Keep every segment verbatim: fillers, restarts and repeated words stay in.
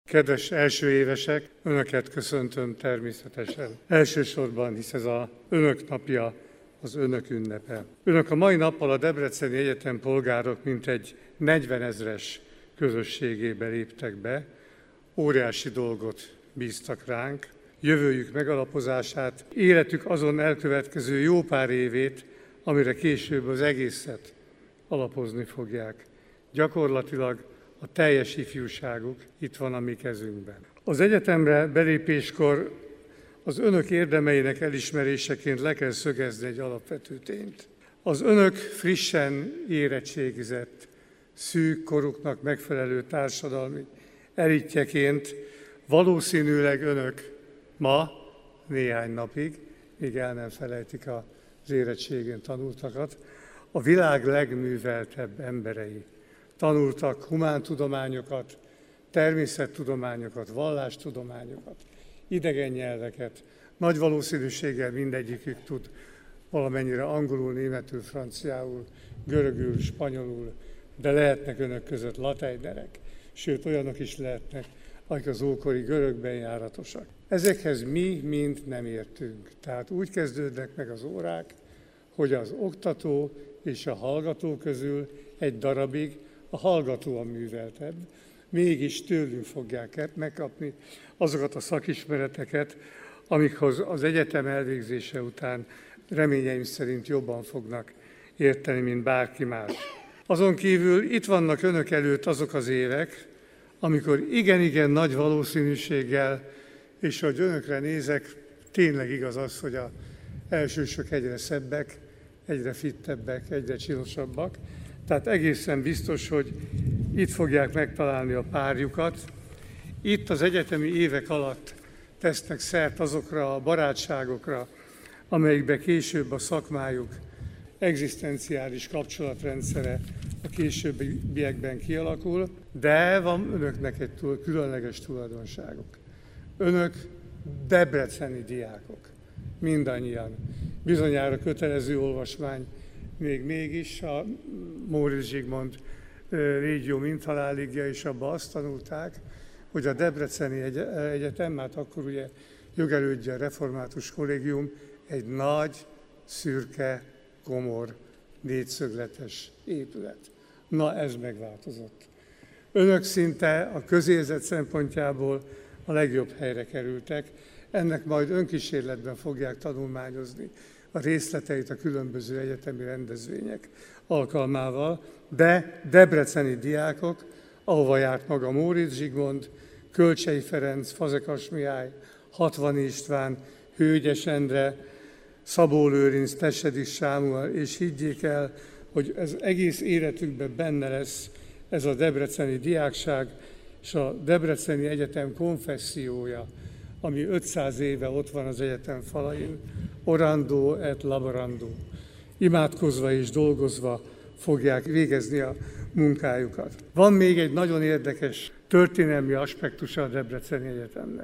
Kedves első évesek, önöket köszöntöm természetesen. Elsősorban, hisz ez az önök napja, az önök ünnepe. Önök a mai nappal a Debreceni Egyetem polgárok mintegy negyvenezres közösségébe léptek be, óriási dolgot bíztak ránk, jövőjük megalapozását, életük azon elkövetkező jó pár évét, amire később az egészet alapozni fogják. Gyakorlatilag a teljes ifjúságuk itt van a mi kezünkben. Az egyetemre belépéskor az önök érdemeinek elismeréseként le kell szögezni egy alapvető tényt. Az önök frissen érettségizett, szűk koruknak megfelelő társadalmi elitjeként valószínűleg önök ma néhány napig, míg el nem felejtik az érettségén tanultakat, a világ legműveltebb emberei. Tanultak humántudományokat, természettudományokat, vallástudományokat, idegen nyelveket. Nagy valószínűséggel mindegyikük tud valamennyire angolul, németül, franciául, görögül, spanyolul, de lehetnek önök között latejnerek, sőt olyanok is lehetnek, akik az ókori görögben járatosak. Ezekhez mi mind nem értünk. Tehát úgy kezdődnek meg az órák, hogy az oktató és a hallgató közül egy darabig a hallgató a műveltebb, mégis tőlünk fogják megkapni azokat a szakismereteket, amikhoz az egyetem elvégzése után reményeim szerint jobban fognak érteni, mint bárki más. Azon kívül itt vannak önök előtt azok az évek, amikor igen-igen nagy valószínűséggel, és hogy önökre nézek, tényleg igaz az, hogy az elsősök egyre szebbek, egyre fittebbek, egyre csinosabbak. Tehát egészen biztos, hogy itt fogják megtalálni a párjukat. Itt az egyetemi évek alatt tesznek szert azokra a barátságokra, amelyikbe később a szakmájuk egzisztenciális kapcsolatrendszere a későbbiekben kialakul, de van önöknek egy túl, különleges tulajdonságuk. Önök debreceni diákok, mindannyian. Bizonyára kötelező olvasmány, még mégis a Móricz Zsigmond régió mintaláligja is abban azt tanulták, hogy a Debreceni Egyetem, hát akkor ugye jogelődje a Református Kollégium, egy nagy, szürke, komor, négyszögletes épület. Na, ez megváltozott. Önök szinte a közérzet szempontjából a legjobb helyre kerültek, ennek majd önkísérletben fogják tanulmányozni a részleteit a különböző egyetemi rendezvények alkalmával, de debreceni diákok, ahova járt maga Móricz Zsigmond, Kölcsey Ferenc, Fazekas Mihály, Hatvani István, Hőgyes Endre, Szabó Lőrinc, Tessedik Sámuel, és higgyék el, hogy ez egész életükben benne lesz ez a debreceni diákság, és a Debreceni Egyetem konfessziója, ami ötszáz éve ott van az egyetem falain, orando et laborando. Imádkozva és dolgozva fogják végezni a munkájukat. Van még egy nagyon érdekes történelmi aspektusa a Debreceni Egyetemnek.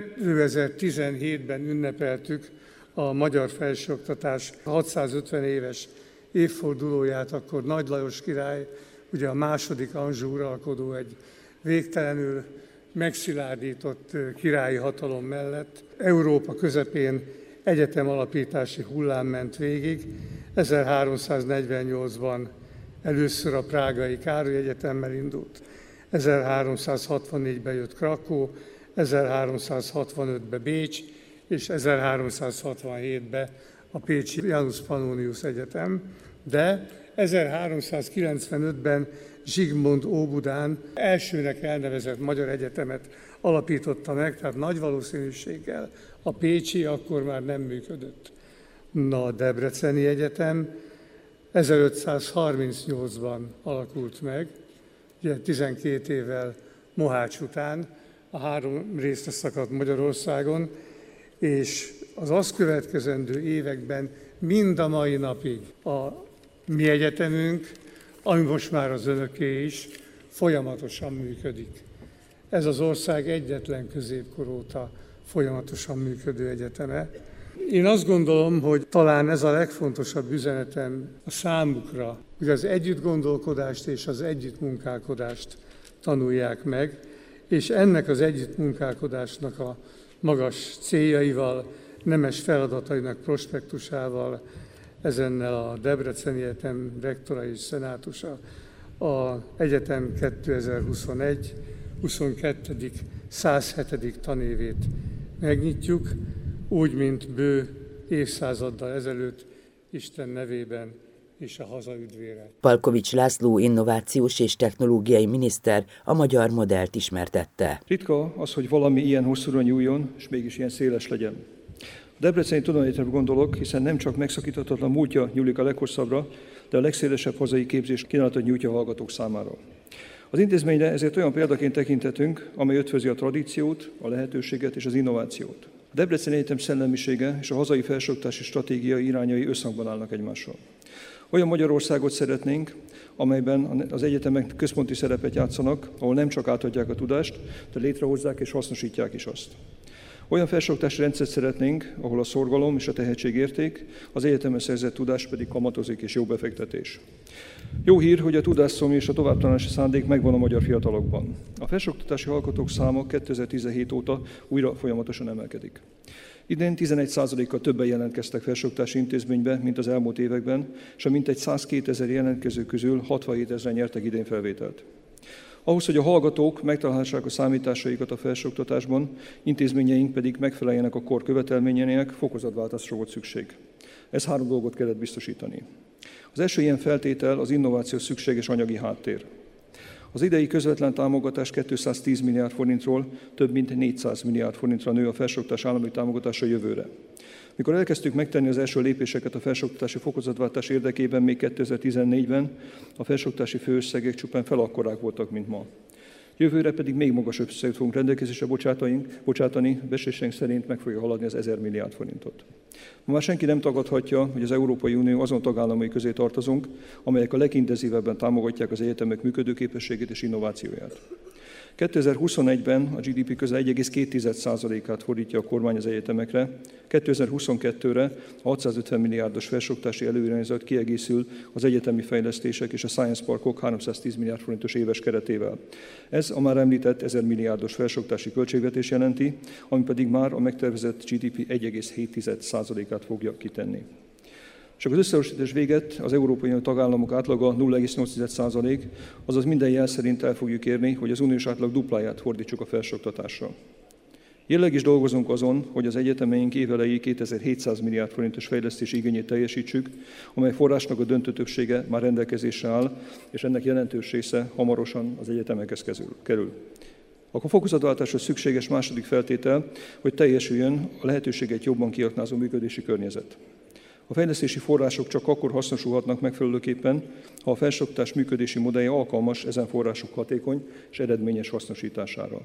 kétezer-tizenhétben ünnepeltük a magyar felsőoktatás hatszázötven éves évfordulóját, akkor Nagy Lajos király, ugye a második Anjou uralkodó, egy végtelenül megszilárdított királyi hatalom mellett Európa közepén egyetem alapítási hullám ment végig. ezerháromszáznegyvennyolcban először a prágai Károly Egyetemmel indult, ezerháromszázhatvannégyben jött Krakó, ezerháromszázhatvanötben Bécs, és ezerháromszázhatvanhétben a pécsi Janus Pannonius Egyetem, de ezerháromszázkilencvenötben Zsigmond Óbudán elsőnek elnevezett magyar egyetemet alapította meg, tehát nagy valószínűséggel a pécsi akkor már nem működött. Na, a Debreceni Egyetem ezerötszázharmincnyolcban alakult meg, ugye tizenkét évvel Mohács után, a három részre szakadt Magyarországon, és az azt következendő években mind a mai napig a mi egyetemünk, ami most már az önöké is, folyamatosan működik. Ez az ország egyetlen középkor óta folyamatosan működő egyeteme. Én azt gondolom, hogy talán ez a legfontosabb üzenetem a számukra, hogy az együttgondolkodást és az együttmunkálkodást tanulják meg, és ennek az együttmunkálkodásnak a magas céljaival, nemes feladatainak prospektusával ezennel a Debreceni Egyetem rektora és szenátusa az egyetem kétezer-huszonegy huszonkettő száz hetedik tanévét megnyitjuk, úgy, mint bő évszázaddal ezelőtt, Isten nevében és a haza üdvére. Palkovics László innovációs és technológiai miniszter a magyar modellt ismertette. Ritka az, hogy valami ilyen hosszúra nyúljon, és mégis ilyen széles legyen. A Debreceni Tudományegyetemre gondolok, hiszen nem csak megszakíthatatlan múltja nyúlik a leghosszabbra, de a legszélesebb hazai képzés kínálatot nyújtja a hallgatók számára. Az intézményre ezért olyan példaként tekinthetünk, amely ötvözi a tradíciót, a lehetőséget és az innovációt. A Debreceni Egyetem szellemisége és a hazai felsőoktatási stratégiai irányai összhangban állnak egymással. Olyan Magyarországot szeretnénk, amelyben az egyetemek központi szerepet játszanak, ahol nem csak átadják a tudást, de létrehozzák és hasznosítják is azt. Olyan felsőoktatási rendszert szeretnénk, ahol a szorgalom és a tehetség érték, az egyetemen szerzett tudás pedig kamatozik és jó befektetés. Jó hír, hogy a tudásszomj és a továbbtanulási szándék megvan a magyar fiatalokban. A felsőoktatási hallgatók száma kétezer-tizenhét óta újra folyamatosan emelkedik. Idén tizenegy százalékkal többen jelentkeztek felsőoktatási intézménybe, mint az elmúlt években, és a mintegy százkétezer jelentkező közül hatvanhét ezeren nyertek idén felvételt. Ahhoz, hogy a hallgatók megtalálhassák a számításaikat a felsőoktatásban, intézményeink pedig megfeleljenek a kor követelményeinek, fokozatváltásra volt szükség. Ez három dolgot kellett biztosítani. Az első ilyen feltétel az innovációs szükséges anyagi háttér. Az idei közvetlen támogatás kétszáztíz milliárd forintról több mint négyszáz milliárd forintra nő a felsőoktatás állami támogatása jövőre. Mikor elkezdtük megtenni az első lépéseket a felsőoktatási fokozatváltás érdekében még kétezer-tizennégyben, a felsőoktatási főösszegek csupán felakkorák voltak, mint ma. Jövőre pedig még magasabb összeget fogunk rendelkezésre bocsátani, becsléseink szerint meg fogja haladni az ezer milliárd forintot. Ma már senki nem tagadhatja, hogy az Európai Unió azon tagállamai közé tartozunk, amelyek a legintenzívebben támogatják az egyetemek működőképességét és innovációját. kétezer-huszonegyben a gé dé pé közel egy egész két százalékát fordítja a kormány az egyetemekre, kétezer-huszonkettőre a hatszázötven milliárdos felsőoktatási előirányzat kiegészül az egyetemi fejlesztések és a Science Parkok háromszáztíz milliárd forintos éves keretével. Ez a már említett ezer milliárdos felsőoktatási költségvetés jelenti, ami pedig már a megtervezett gé dé pé egy egész hét százalékát fogja kitenni. Csak az összehasonlítás véget az Európai Unió tagállamok átlaga nulla egész nyolc százalék, azaz minden jel szerint el fogjuk érni, hogy az uniós átlag dupláját fordítsuk a felsőoktatásra. Jelenleg is dolgozunk azon, hogy az egyetemeink évelejé kétezer-hétszáz milliárd forintos fejlesztési igényét teljesítsük, amely forrásnak a döntő többsége már rendelkezésre áll, és ennek jelentős része hamarosan az egyetemekhez kerül. A fokozatváltáshoz szükséges második feltétel, hogy teljesüljön a lehetőséget jobban kiaknázó működési környezet. A fejlesztési források csak akkor hasznosulhatnak megfelelőképpen, ha a felsőoktatás működési modellje alkalmas ezen források hatékony és eredményes hasznosítására.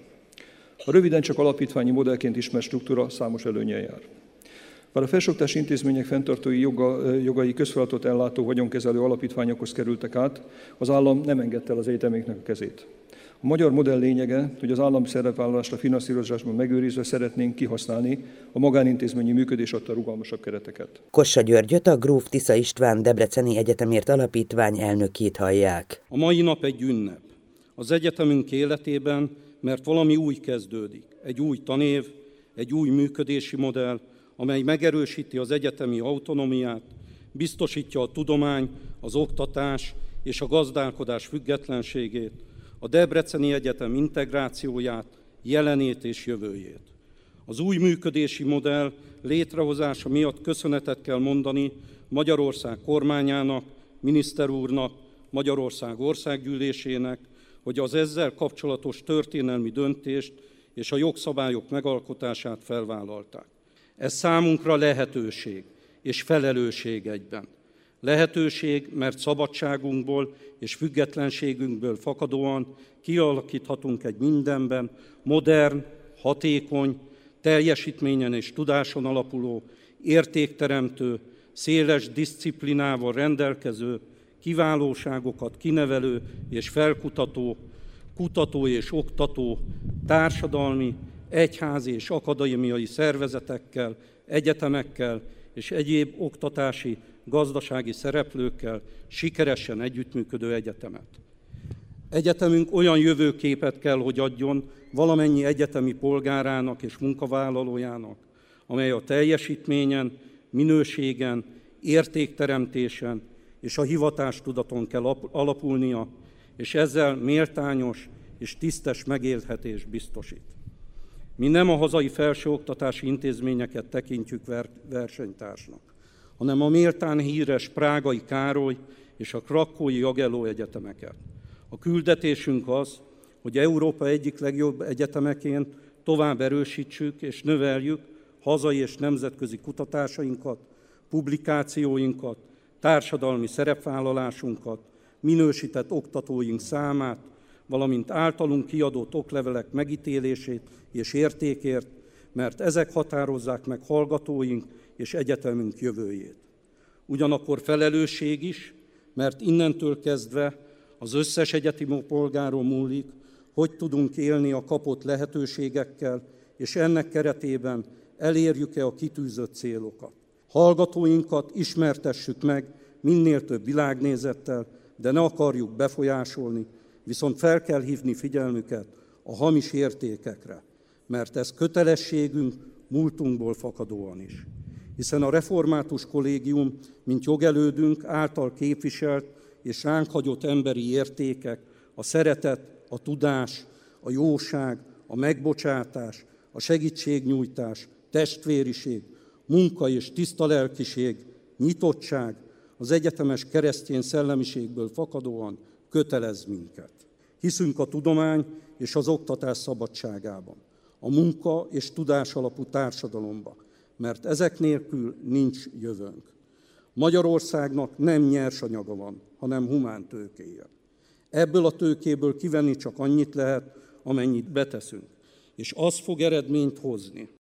A röviden csak alapítványi modellként ismert struktúra számos előnnyel jár. Bár a felsőoktatási intézmények fenntartói joga, jogai közfeladatot ellátó vagyonkezelő alapítványokhoz kerültek át, az állam nem engedte el az egyetemeknek a kezét. A magyar modell lényege, hogy az állami szerepvállalást a finanszírozásban megőrizve szeretnénk kihasználni a magánintézményi működés adta rugalmasabb kereteket. Kossa Györgyöt, a Gróf Tisza István Debreceni Egyetemért Alapítvány elnökét hallják. A mai nap egy ünnep az egyetemünk életében, mert valami új kezdődik. Egy új tanév, egy új működési modell, amely megerősíti az egyetemi autonómiát, biztosítja a tudomány, az oktatás és a gazdálkodás függetlenségét, a Debreceni Egyetem integrációját, jelenét és jövőjét. Az új működési modell létrehozása miatt köszönetet kell mondani Magyarország kormányának, miniszter úrnak, Magyarország országgyűlésének, hogy az ezzel kapcsolatos történelmi döntést és a jogszabályok megalkotását felvállalták. Ez számunkra lehetőség és felelősség egyben. Lehetőség, mert szabadságunkból és függetlenségünkből fakadóan kialakíthatunk egy mindenben modern, hatékony, teljesítményen és tudáson alapuló, értékteremtő, széles disziplinával rendelkező, kiválóságokat kinevelő és felkutató, kutató és oktató, társadalmi, egyházi és akadémiai szervezetekkel, egyetemekkel és egyéb oktatási, gazdasági szereplőkkel sikeresen együttműködő egyetemet. Egyetemünk olyan jövőképet kell, hogy adjon valamennyi egyetemi polgárának és munkavállalójának, amely a teljesítményen, minőségen, értékteremtésen és a hivatástudaton kell alapulnia, és ezzel méltányos és tisztes megélhetést biztosít. Mi nem a hazai felsőoktatási intézményeket tekintjük versenytársnak, hanem a méltán híres Prágai Károly és a Krakói Jagelló egyetemeket. A küldetésünk az, hogy Európa egyik legjobb egyetemeként tovább erősítsük és növeljük hazai és nemzetközi kutatásainkat, publikációinkat, társadalmi szerepvállalásunkat, minősített oktatóink számát, valamint általunk kiadott oklevelek megítélését és értékért, mert ezek határozzák meg hallgatóink és egyetemünk jövőjét. Ugyanakkor felelősség is, mert innentől kezdve az összes egyetemi polgáron múlik, hogy tudunk élni a kapott lehetőségekkel, és ennek keretében elérjük-e a kitűzött célokat. Hallgatóinkat ismertessük meg minél több világnézettel, de ne akarjuk befolyásolni, viszont fel kell hívni figyelmüket a hamis értékekre, mert ez kötelességünk múltunkból fakadóan is. Hiszen a református kollégium, mint jogelődünk által képviselt és ránk hagyott emberi értékek, a szeretet, a tudás, a jóság, a megbocsátás, a segítségnyújtás, testvériség, munka és tiszta lelkiség, nyitottság, az egyetemes keresztény szellemiségből fakadóan kötelez minket. Hiszünk a tudomány és az oktatás szabadságában, a munka és tudás alapú társadalomba, mert ezek nélkül nincs jövőnk. Magyarországnak nem nyersanyaga van, hanem humántőkéje. Ebből a tőkéből kivenni csak annyit lehet, amennyit beteszünk, és az fog eredményt hozni.